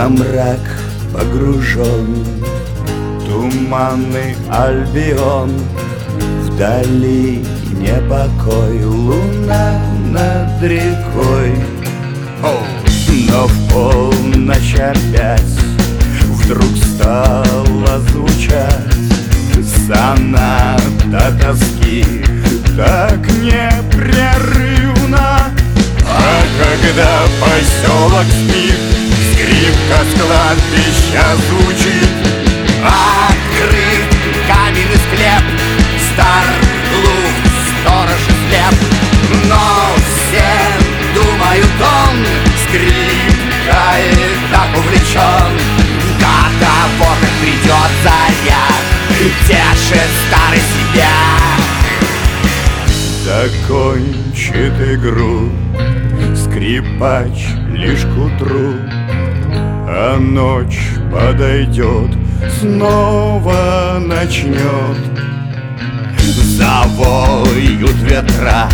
Во мрак погружен туманный Альбион, вдали непокой, луна над рекой. Но в полночь опять вдруг стала звучать соната тоски, так непрерывно. А когда поселок спит, скрипка с кладбища звучит. Открыт каменный склеп, стар, глух, сторож и слеп. Но все думают, он скрипкой так увлечен. Когда вот придет заря, тешит старый себя. Закончит игру скрипач лишь к утру, а ночь подойдет, снова начнет. Завоют ветра,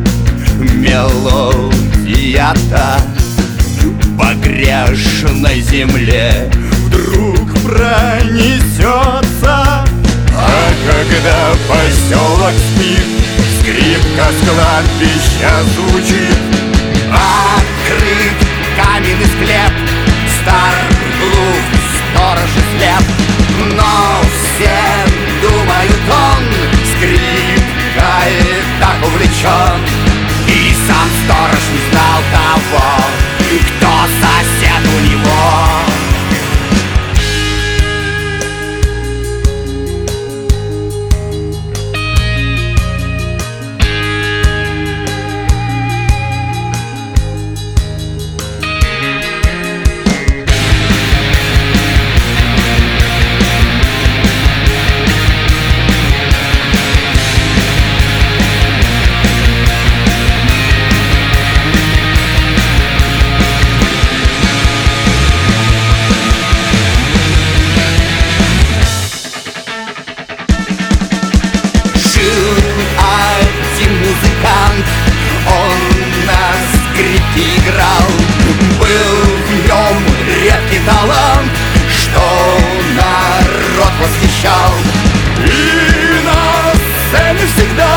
мелодия та по грешной земле вдруг пронесется. А когда поселок спит, скрипка с кладбища звучит. Открыт каменный склеп, стар, глух, сторож и слеп. Но все думают, он скрипкой так увлечен. И сам сторож не знал того, кто сосед у него. Он на скрипке играл, был в нем редкий талант, что народ восхищал. И на сцене всегда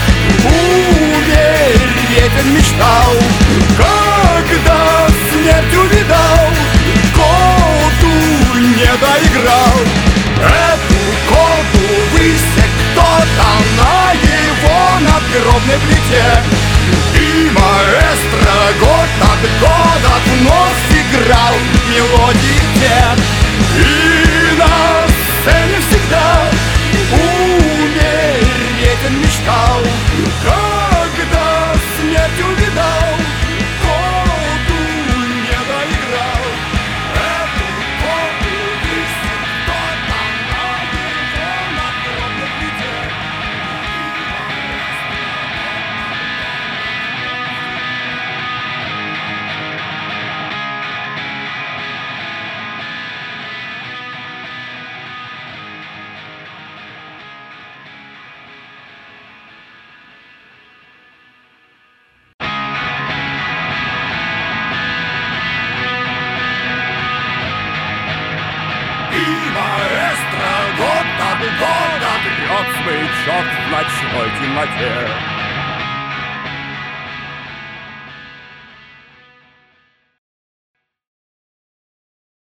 умереть он мечтал. Когда смерть увидал, коду не доиграл. Эту коду высек кто-то на его надгробной плите. И маэстро год от года вновь играл мелодии те. И на сцене всегда умереть он мечтал. Когда смерть увидал, коду не доиграл. Эту коду высек кто-то на его надгробной плите. И маэстро год от года трет смычок в ночной темноте.